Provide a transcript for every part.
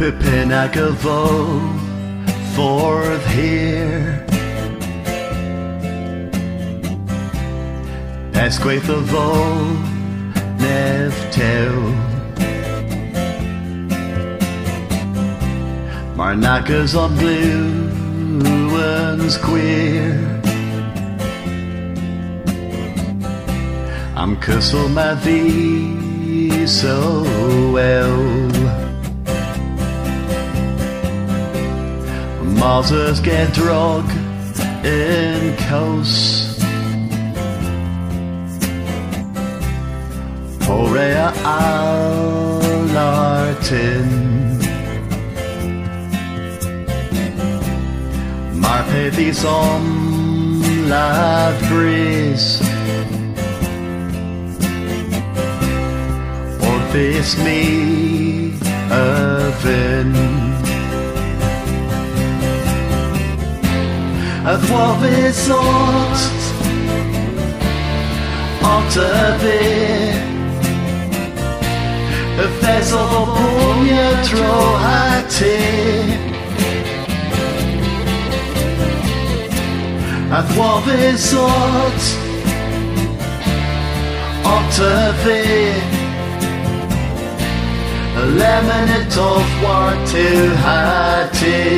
Pinnacle forth here Esquaith of Neftel Marnacas on blue ones queer I'm Cussel my thee so well Moses get drug in coast Horea Alartin Marpethis on Lav Breeze Orpheus me Irvin At Wavis Octavie Vessel Punya Trohati At Wavis Octavie Lemonade of War to Hati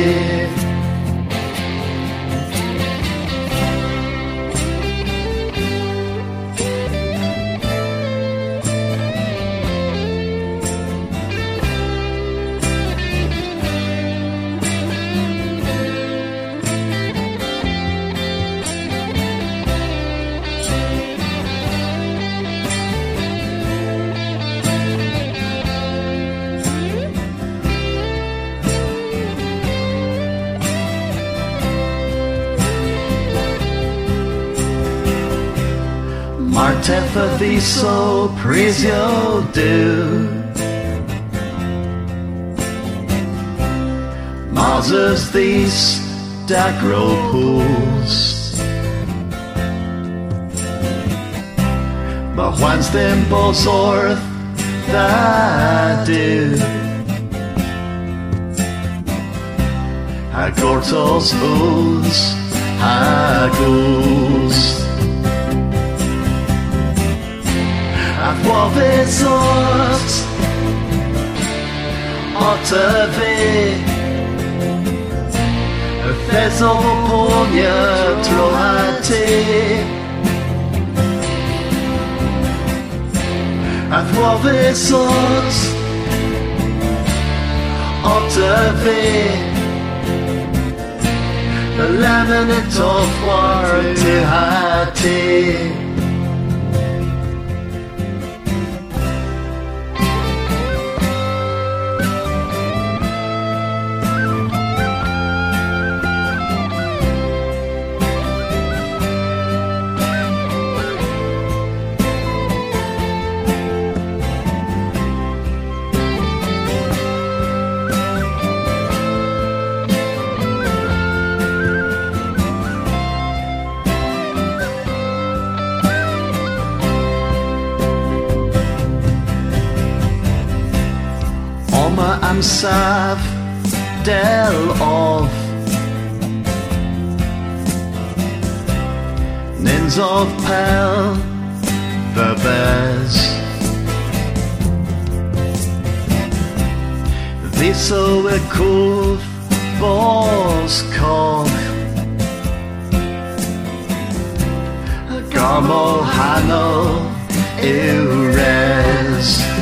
Martefa viso prisio do Moses these dacro pools But once them both orth that do Hagortos ools Hagools Wavisot Octavie Vessel Punya Trohati At Wavisot Octavie The laminate of war to Hati I'm Sav Del of Nins of Pel the Bez Viso a Kuv Bos Koch Garmo Hano Eures